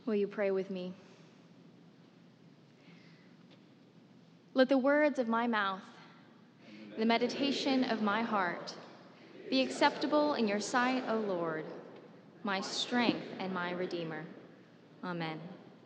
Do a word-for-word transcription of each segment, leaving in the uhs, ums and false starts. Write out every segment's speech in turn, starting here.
Will you pray with me? Let the words of my mouth, the meditation of my heart, be acceptable in your sight, O Lord, my strength and my Redeemer. Amen.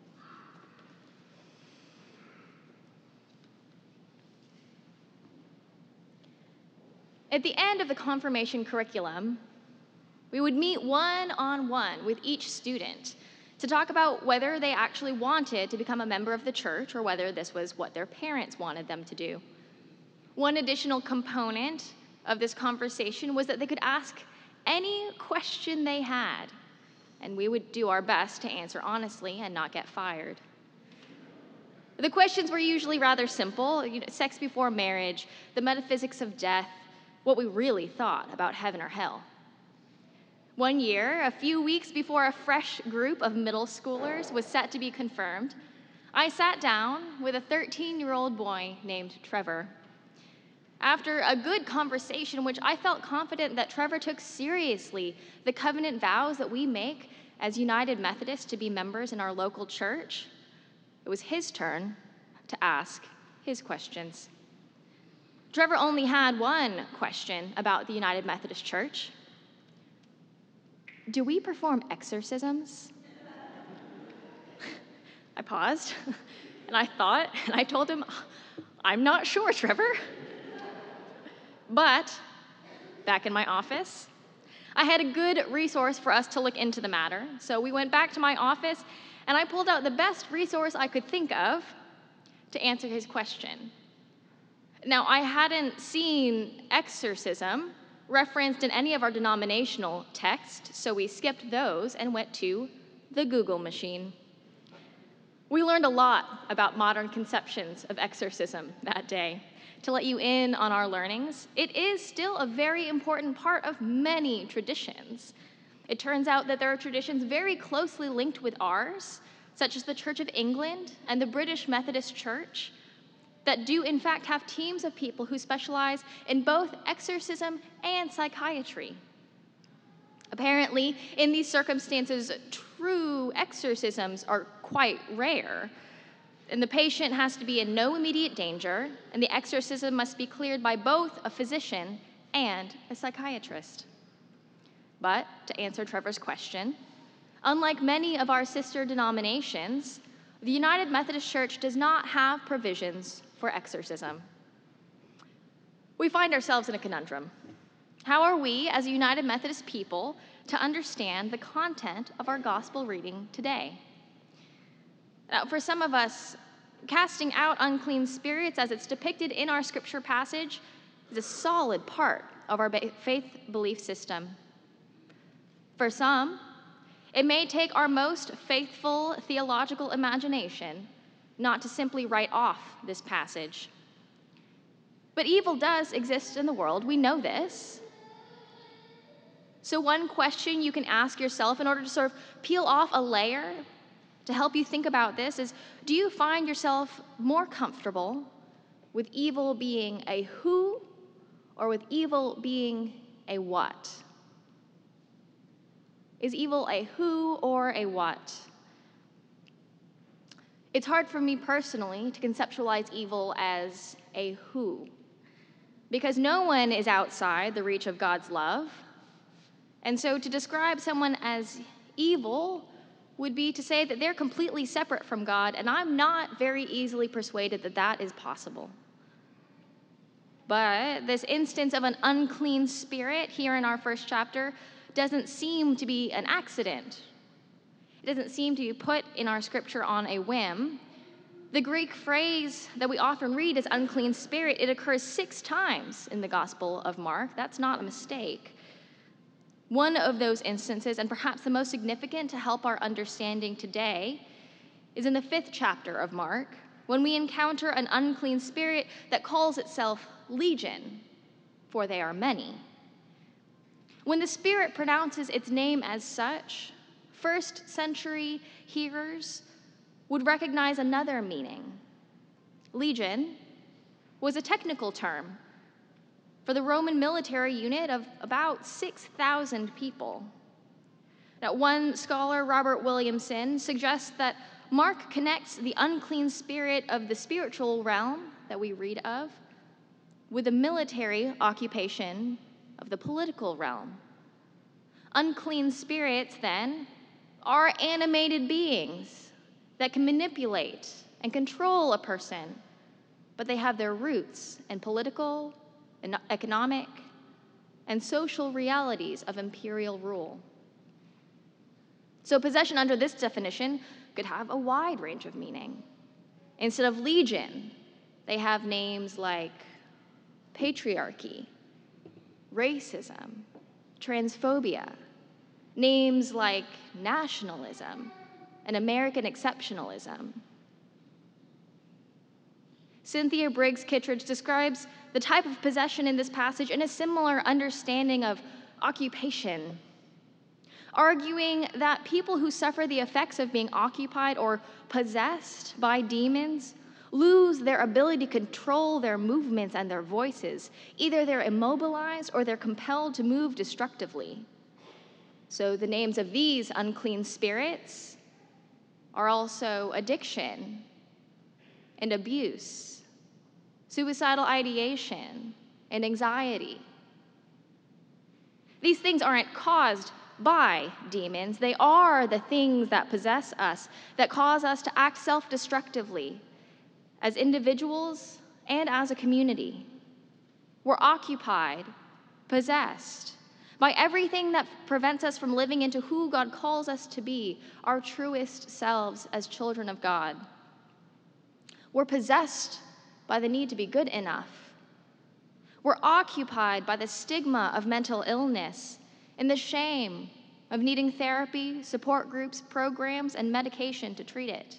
At the end of the confirmation curriculum, we would meet one-on-one with each student to talk about whether they actually wanted to become a member of the church or whether this was what their parents wanted them to do. One additional component of this conversation was that they could ask any question they had, and we would do our best to answer honestly and not get fired. The questions were usually rather simple: you know, sex before marriage, the metaphysics of death, what we really thought about heaven or hell. One year, a few weeks before a fresh group of middle schoolers was set to be confirmed, I sat down with a thirteen-year-old boy named Trevor. After a good conversation in which I felt confident that Trevor took seriously the covenant vows that we make as United Methodists to be members in our local church, it was his turn to ask his questions. Trevor only had one question about the United Methodist Church. Do we perform exorcisms? I paused, and I thought, and I told him, I'm not sure, Trevor. But back in my office, I had a good resource for us to look into the matter. So we went back to my office, and I pulled out the best resource I could think of to answer his question. Now, I hadn't seen exorcism referenced in any of our denominational texts, so we skipped those and went to the Google machine. We learned a lot about modern conceptions of exorcism that day. To let you in on our learnings, it is still a very important part of many traditions. It turns out that there are traditions very closely linked with ours, such as the Church of England and the British Methodist Church, that do in fact have teams of people who specialize in both exorcism and psychiatry. Apparently, in these circumstances, true exorcisms are quite rare, and the patient has to be in no immediate danger, and the exorcism must be cleared by both a physician and a psychiatrist. But to answer Trevor's question, unlike many of our sister denominations, the United Methodist Church does not have provisions for exorcism. We find ourselves in a conundrum. How are we, as a United Methodist people, to understand the content of our gospel reading today? Now, for some of us, casting out unclean spirits as it's depicted in our scripture passage is a solid part of our faith belief system. For some, it may take our most faithful theological imagination not to simply write off this passage. But evil does exist in the world. We know this. So one question you can ask yourself in order to sort of peel off a layer to help you think about this is, do you find yourself more comfortable with evil being a who or with evil being a what? Is evil a who or a what? It's hard for me personally to conceptualize evil as a who, because no one is outside the reach of God's love. And so to describe someone as evil would be to say that they're completely separate from God, and I'm not very easily persuaded that that is possible. But this instance of an unclean spirit here in our first chapter doesn't seem to be an accident. It doesn't seem to be put in our scripture on a whim. The Greek phrase that we often read as unclean spirit, it occurs six times in the Gospel of Mark. That's not a mistake. One of those instances, and perhaps the most significant to help our understanding today, is in the fifth chapter of Mark, when we encounter an unclean spirit that calls itself Legion, for they are many. When the spirit pronounces its name as such, first century hearers would recognize another meaning. Legion was a technical term for the Roman military unit of about six thousand people. Now, one scholar, Robert Williamson, suggests that Mark connects the unclean spirit of the spiritual realm that we read of with the military occupation of the political realm. Unclean spirits, then, are animated beings that can manipulate and control a person, but they have their roots in political, and economic, and social realities of imperial rule. So possession under this definition could have a wide range of meaning. Instead of legion, they have names like patriarchy, racism, transphobia, names like nationalism and American exceptionalism. Cynthia Briggs Kittredge describes the type of possession in this passage in a similar understanding of occupation, arguing that people who suffer the effects of being occupied or possessed by demons lose their ability to control their movements and their voices. Either they're immobilized or they're compelled to move destructively. So the names of these unclean spirits are also addiction and abuse, suicidal ideation and anxiety. These things aren't caused by demons. They are the things that possess us, that cause us to act self-destructively as individuals and as a community. We're occupied, possessed by everything that prevents us from living into who God calls us to be, our truest selves as children of God. We're possessed by the need to be good enough. We're occupied by the stigma of mental illness and the shame of needing therapy, support groups, programs, and medication to treat it.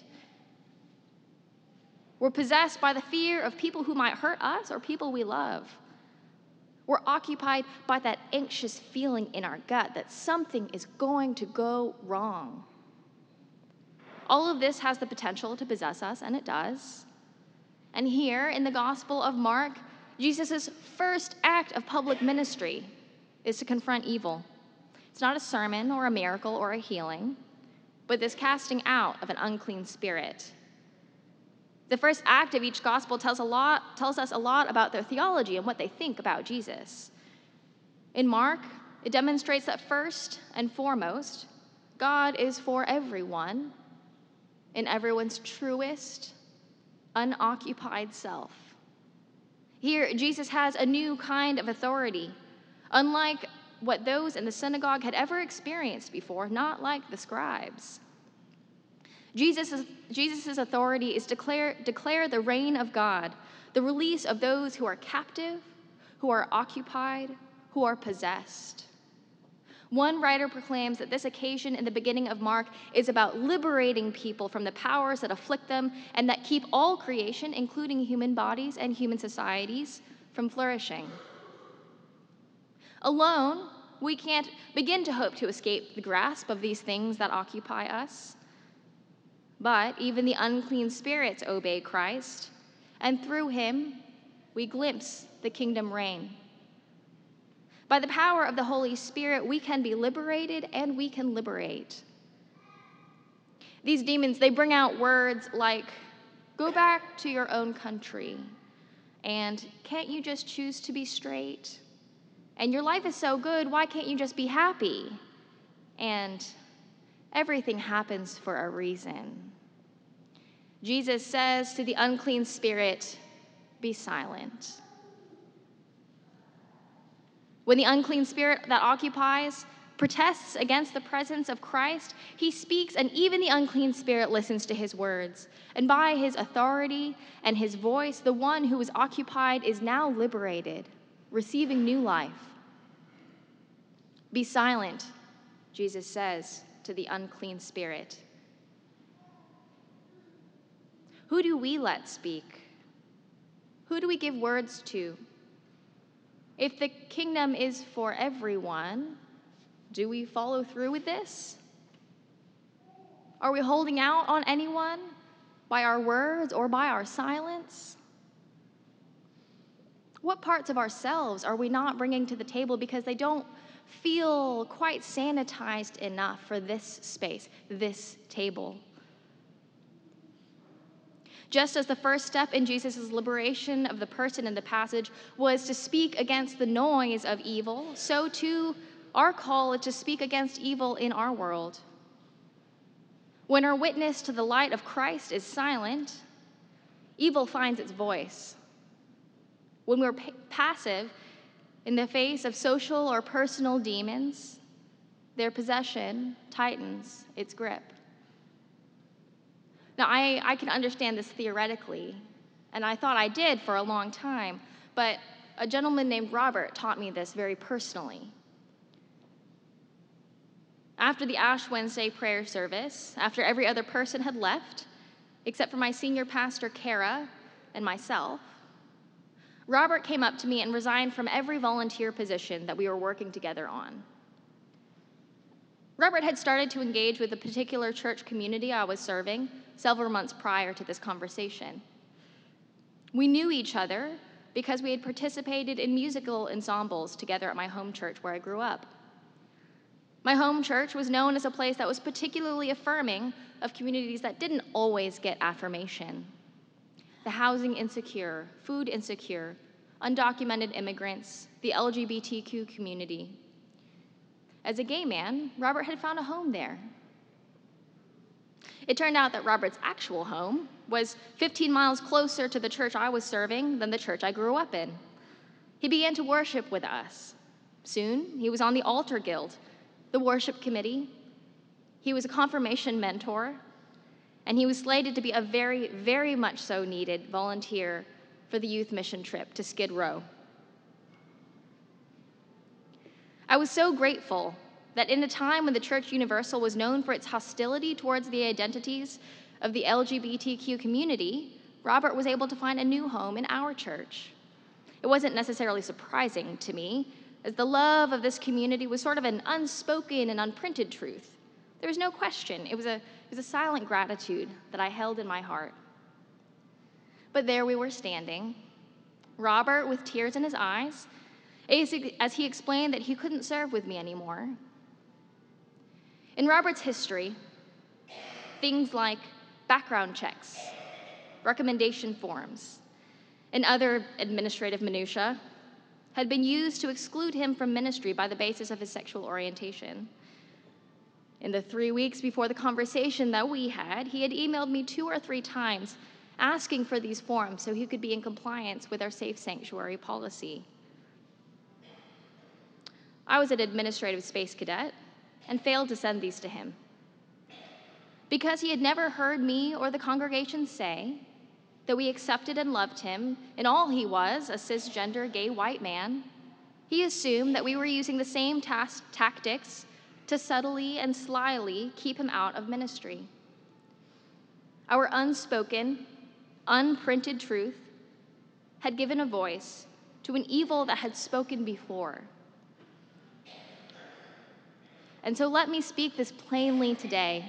We're possessed by the fear of people who might hurt us or people we love. We're occupied by that anxious feeling in our gut that something is going to go wrong. All of this has the potential to possess us, and it does. And here in the Gospel of Mark, Jesus' first act of public ministry is to confront evil. It's not a sermon or a miracle or a healing, but this casting out of an unclean spirit. The first act of each gospel tells a lot, tells us a lot about their theology and what they think about Jesus. In Mark, it demonstrates that first and foremost, God is for everyone, in everyone's truest, unoccupied self. Here, Jesus has a new kind of authority, unlike what those in the synagogue had ever experienced before, not like the scribes. Jesus' Jesus's authority is to declare, declare the reign of God, the release of those who are captive, who are occupied, who are possessed. One writer proclaims that this occasion in the beginning of Mark is about liberating people from the powers that afflict them and that keep all creation, including human bodies and human societies, from flourishing. Alone, we can't begin to hope to escape the grasp of these things that occupy us. But even the unclean spirits obey Christ, and through him, we glimpse the kingdom reign. By the power of the Holy Spirit, we can be liberated and we can liberate. These demons, they bring out words like, go back to your own country, and can't you just choose to be straight? And your life is so good, why can't you just be happy? And everything happens for a reason. Jesus says to the unclean spirit, be silent. When the unclean spirit that occupies protests against the presence of Christ, he speaks, and even the unclean spirit listens to his words. And by his authority and his voice, the one who is occupied is now liberated, receiving new life. Be silent, Jesus says to the unclean spirit. Who do we let speak? Who do we give words to? If the kingdom is for everyone, do we follow through with this? Are we holding out on anyone by our words or by our silence? What parts of ourselves are we not bringing to the table because they don't feel quite sanitized enough for this space, this table. Just as the first step in Jesus' liberation of the person in the passage was to speak against the noise of evil, so too our call is to speak against evil in our world. When our witness to the light of Christ is silent, evil finds its voice. When we're pa- passive in the face of social or personal demons, their possession tightens its grip. Now, I, I can understand this theoretically, and I thought I did for a long time, but a gentleman named Robert taught me this very personally. After the Ash Wednesday prayer service, after every other person had left, except for my senior pastor, Kara, and myself, Robert came up to me and resigned from every volunteer position that we were working together on. Robert had started to engage with the particular church community I was serving several months prior to this conversation. We knew each other because we had participated in musical ensembles together at my home church where I grew up. My home church was known as a place that was particularly affirming of communities that didn't always get affirmation. The housing insecure, food insecure, undocumented immigrants, the L G B T Q community. As a gay man, Robert had found a home there. It turned out that Robert's actual home was fifteen miles closer to the church I was serving than the church I grew up in. He began to worship with us. Soon, he was on the altar guild, the worship committee. He was a confirmation mentor, and he was slated to be a very, very much so needed volunteer for the youth mission trip to Skid Row. I was so grateful that in a time when the Church Universal was known for its hostility towards the identities of the L G B T Q community, Robert was able to find a new home in our church. It wasn't necessarily surprising to me, as the love of this community was sort of an unspoken and unprinted truth. There was no question. It was a, it was a silent gratitude that I held in my heart. But there we were standing, Robert with tears in his eyes, as he explained that he couldn't serve with me anymore. In Robert's history, things like background checks, recommendation forms, and other administrative minutiae had been used to exclude him from ministry by the basis of his sexual orientation. In the three weeks before the conversation that we had, he had emailed me two or three times asking for these forms so he could be in compliance with our safe sanctuary policy. I was an administrative space cadet and failed to send these to him. Because he had never heard me or the congregation say that we accepted and loved him in all he was, a cisgender gay white man, he assumed that we were using the same tas- tactics to subtly and slyly keep him out of ministry. Our unspoken, unprinted truth had given a voice to an evil that had spoken before. And so let me speak this plainly today.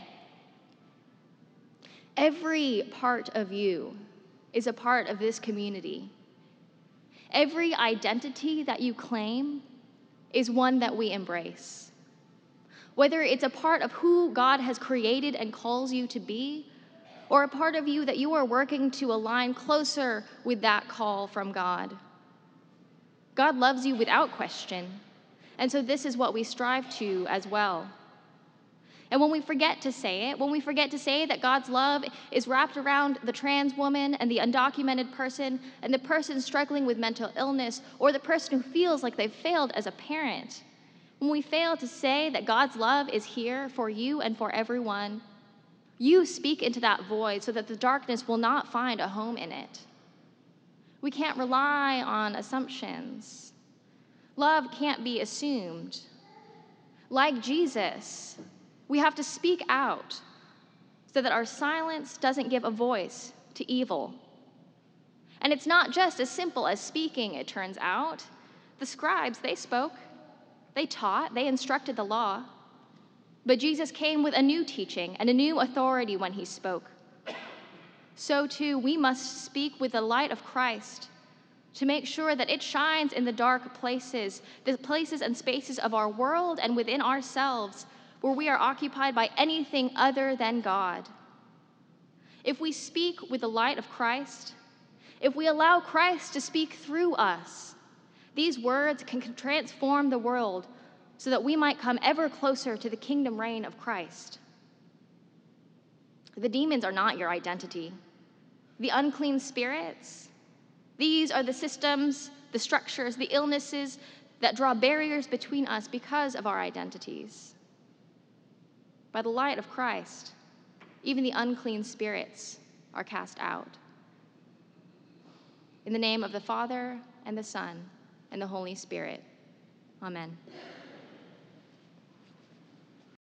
Every part of you is a part of this community. Every identity that you claim is one that we embrace. Whether it's a part of who God has created and calls you to be, or a part of you that you are working to align closer with that call from God. God loves you without question, and so this is what we strive to as well. And when we forget to say it, when we forget to say that God's love is wrapped around the trans woman and the undocumented person and the person struggling with mental illness or the person who feels like they've failed as a parent, when we fail to say that God's love is here for you and for everyone, you speak into that void so that the darkness will not find a home in it. We can't rely on assumptions. Love can't be assumed. Like Jesus, we have to speak out so that our silence doesn't give a voice to evil. And it's not just as simple as speaking, it turns out. The scribes, they spoke, they taught, they instructed the law. But Jesus came with a new teaching and a new authority when he spoke. So too, we must speak with the light of Christ to make sure that it shines in the dark places, the places and spaces of our world and within ourselves where we are occupied by anything other than God. If we speak with the light of Christ, if we allow Christ to speak through us, these words can transform the world so that we might come ever closer to the kingdom reign of Christ. The demons are not your identity. The unclean spirits, these are the systems, the structures, the illnesses that draw barriers between us because of our identities. By the light of Christ, even the unclean spirits are cast out. In the name of the Father, and the Son, and the Holy Spirit. Amen.